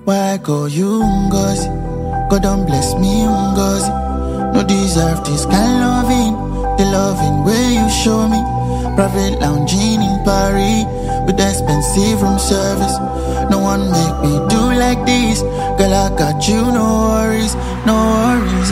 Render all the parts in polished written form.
Why go you ngozi? God don't bless me ngozi. No deserve this kind loving. The loving way you show me. Private lounging in Paris with expensive room service. No one make me do like this. Girl, I got you, no worries, no worries.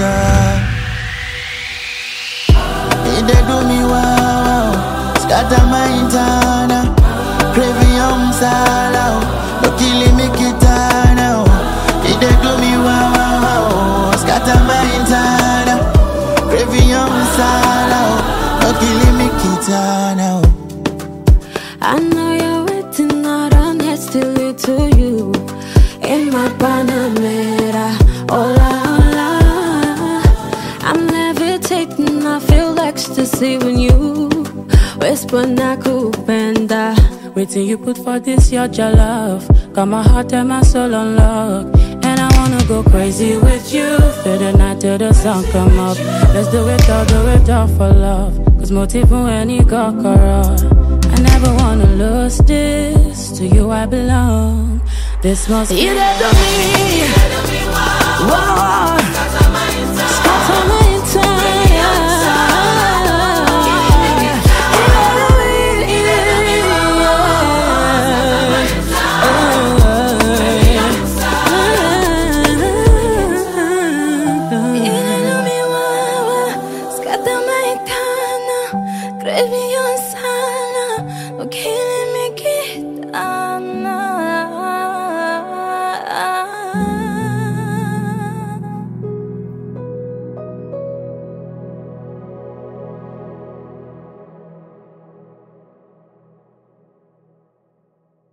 They do me wow, scatter my internal. Craving young sala, no killing me kitana. They do me wow, scatter my internal. Craving young sala, no killing me kitana. I know you're waiting out on next to it to you. In my Panamera, hola, hola. I'm levitating, I feel ecstasy when you whisper nakupenda. Waiting you put for this, your love. Got my heart and my soul on lock. And I wanna go crazy with you. Feel the night till the sun come up. Let's do it all for love. Cause motive when you got corrupt. I never wanna lose this. To you I belong. This must be. You did to me. Whoa.